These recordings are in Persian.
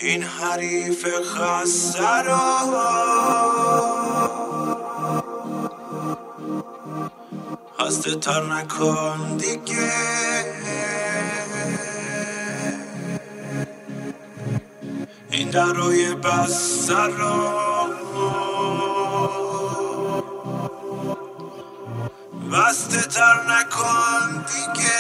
این حریف خسته را خسته تر نکن دیگه. این درای بسته را بسته تر نکن دیگه.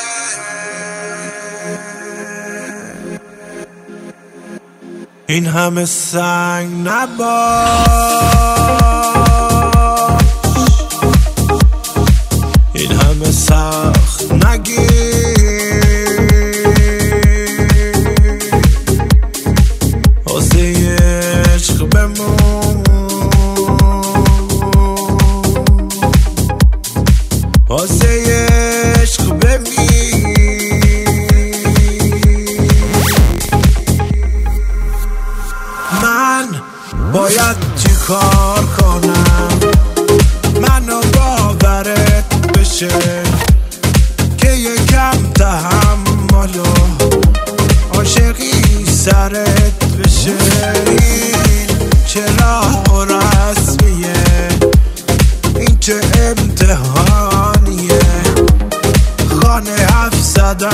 این همه سنگ نباش، این همه سخت نگیر، واسه عشق بمون، واسه عشق بمیر. من باید چی کار کنم منو باورت بشه که یکم تحمل و عاشقی سرت بشه؟ این چه راه و رسمیه، این چه امتحانیه، خانه 700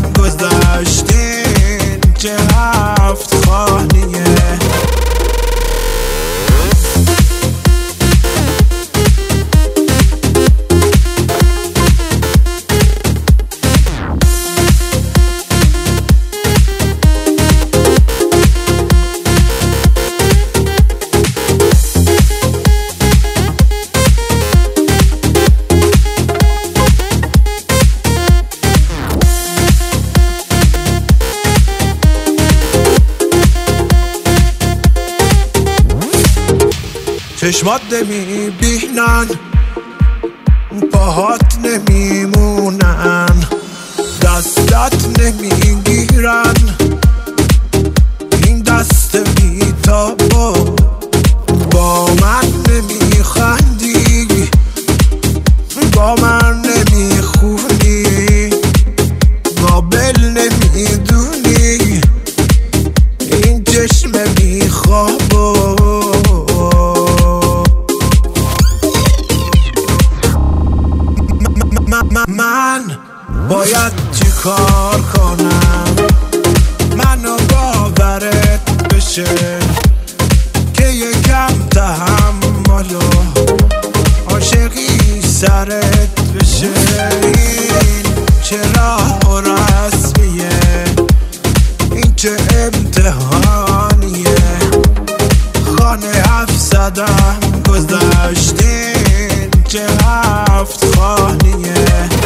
گذشتین چه 7 خانیه. چشمات نمیبینن، پاهات نمیمونن، دستت نمیگیرن، این دست بیتابو با من نمیخندی، با من نمیخونی، قابل نمیدونی، این چشم بیخوابو. من باید چی کار کنم منو باورت بشه که یکم تحمل و عاشقی سرت بشه؟ این چه راه و رسمیه، این چه امتحانیه، خانه 700 گذشتین چه 7 خانیه.